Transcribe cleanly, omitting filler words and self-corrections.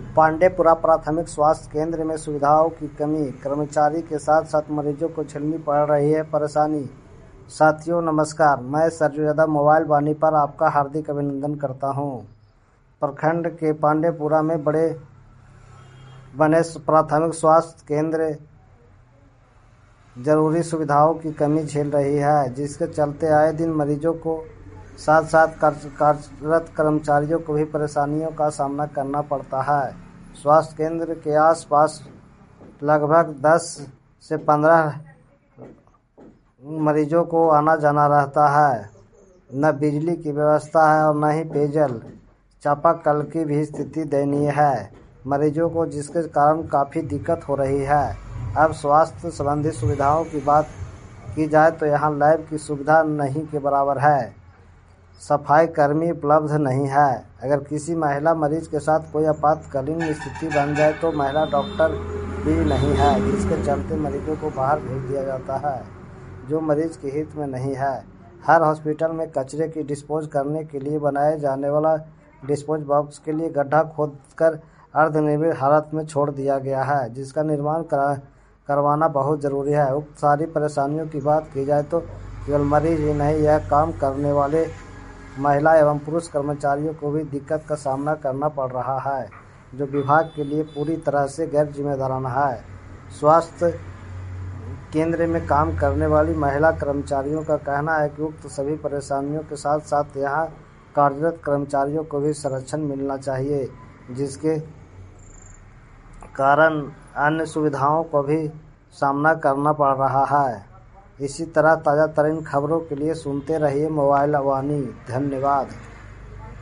पांडेपुरा प्राथमिक स्वास्थ्य केंद्र में सुविधाओं की कमी, कर्मचारी के साथ साथ मरीजों को झेलनी पड़ रही है परेशानी। साथियों नमस्कार, मैं सर्वोदय मोबाइल वाणी पर आपका हार्दिक अभिनंदन करता हूं। प्रखंड के पांडेपुरा में बने प्राथमिक स्वास्थ्य केंद्र जरूरी सुविधाओं की कमी झेल रही है, जिसके चलते आए दिन मरीजों को साथ साथ कार्यरत कर्मचारियों को भी परेशानियों का सामना करना पड़ता है। स्वास्थ्य केंद्र के आसपास लगभग 10 से 15 मरीजों को आना जाना रहता है। न बिजली की व्यवस्था है और न ही पेयजल, चापाकल की भी स्थिति दयनीय है मरीजों को, जिसके कारण काफ़ी दिक्कत हो रही है। अब स्वास्थ्य संबंधी सुविधाओं की बात की जाए तो यहाँ लैब की सुविधा नहीं के बराबर है, सफाई कर्मी उपलब्ध नहीं है। अगर किसी महिला मरीज के साथ कोई आपातकालीन स्थिति बन जाए तो महिला डॉक्टर भी नहीं है, जिसके चलते मरीजों को बाहर भेज दिया जाता है, जो मरीज के हित में नहीं है। हर हॉस्पिटल में कचरे की डिस्पोज करने के लिए बनाए जाने वाला डिस्पोज बॉक्स के लिए गड्ढा खोदकर अर्धनिर्मित हालत में छोड़ दिया गया है, जिसका निर्माण करवाना बहुत ज़रूरी है। उक्त सारी परेशानियों की बात की जाए तो केवल मरीज ही नहीं, यह काम करने वाले महिला एवं पुरुष कर्मचारियों को भी दिक्कत का सामना करना पड़ रहा है, जो विभाग के लिए पूरी तरह से गैर जिम्मेदाराना है। स्वास्थ्य केंद्र में काम करने वाली महिला कर्मचारियों का कहना है कि उक्त सभी परेशानियों के साथ साथ यहाँ कार्यरत कर्मचारियों को भी संरक्षण मिलना चाहिए, जिसके कारण अन्य सुविधाओं को भी सामना करना पड़ रहा है। इसी तरह ताज़ा तरीन खबरों के लिए सुनते रहिए मोबाइल वाणी। धन्यवाद।